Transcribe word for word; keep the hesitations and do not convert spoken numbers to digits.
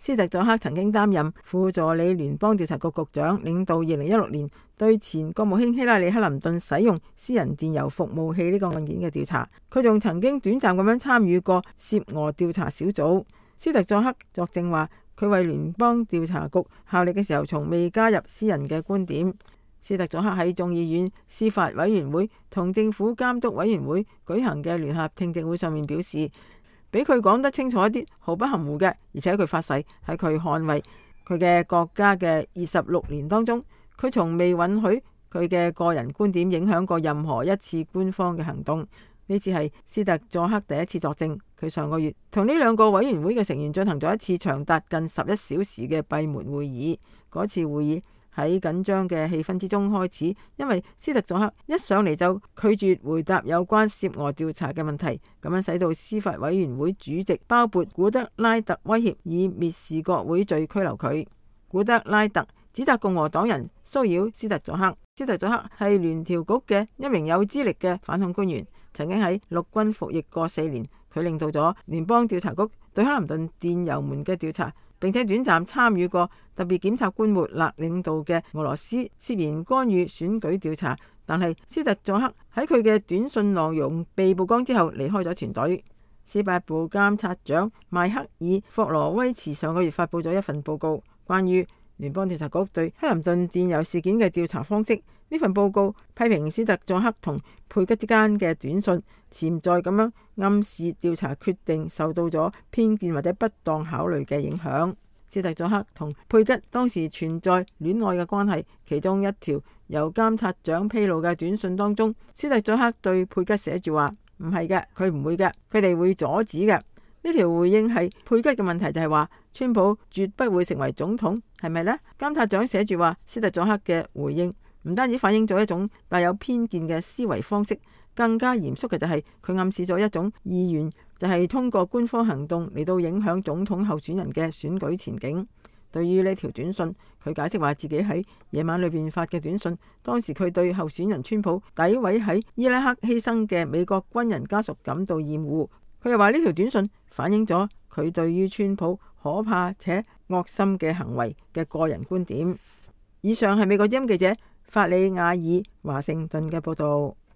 斯特佐克曾經擔任副助理聯邦調查局局長，領導二零一六年對前國務卿希拉里克林頓使用私人電郵服務器呢個案件嘅調查。佢仲曾經短暫咁樣參與過涉俄調查小組。斯特佐克作證話，佢為聯邦調查局效力嘅時候，從未加入私人嘅觀點。斯特佐克喺眾議院司法委員會同政府監督委員會舉行嘅聯合聽證會上面表示，俾佢講得清楚一啲，毫不含糊嘅，而且佢發誓喺佢捍衛佢嘅國家嘅二十六年當中，佢從未允許佢嘅個人觀點影響過任何一次官方嘅行動。呢次係斯特佐克第一次作證。佢上個月同呢兩個委員會嘅成員進行咗一次長達近十一小時嘅閉門會議。嗰次會議喺緊張嘅氣氛之中開始，因為斯特佐克一上嚟就拒絕回答有關涉俄調查嘅問題，咁樣使到司法委員會主席鮑勃古德拉特威脅以蔑視國會罪拘留佢。古德拉特指責共和黨人騷擾斯特佐克。斯特佐克係聯調局嘅一名有資歷嘅反恐官員，曾經喺陸軍服役過四年。佢領導咗聯邦調查局對克林頓電郵門嘅調查，並且短暫參與過特別檢察官莫勒領導嘅俄羅斯涉嫌干預選舉調查。但係斯特佐克喺佢嘅短信內容被曝光之後離開咗團隊。司法部監察長邁克爾霍羅威茨上個月發布咗一份報告，關於聯邦調查局對克林頓電郵事件嘅調查方式。呢份報告批評斯特佐克同佩吉之間嘅短信潛在咁樣暗示調查決定受到咗偏見或者不當考慮嘅影響。斯特佐克同佩吉當時存在戀愛嘅關係，其中一條由監察長披露嘅短信當中，斯特佐克對佩吉寫住話：唔係嘅，佢唔會嘅，佢哋會阻止嘅。呢條回應係佩吉嘅問題，就係話川普絕不會成為總統，係咪呢？監察長寫住話，斯特佐克嘅回應唔單止反映咗一種帶有偏見嘅思維方式，更加嚴肅嘅就係佢暗示咗一種意願，就係通過官方行動嚟到影響總統候選人嘅選舉前景。對於呢條短信，佢解釋話自己喺夜晚裏邊發嘅短信，當時佢對候選人川普詆毀喺伊拉克犧牲嘅美國軍人家屬感到厭惡。佢又話呢條短信反映咗佢對於川普可怕且惡心嘅行為嘅個人觀點。以上係美國之音記者法里亞爾華盛頓嘅報道。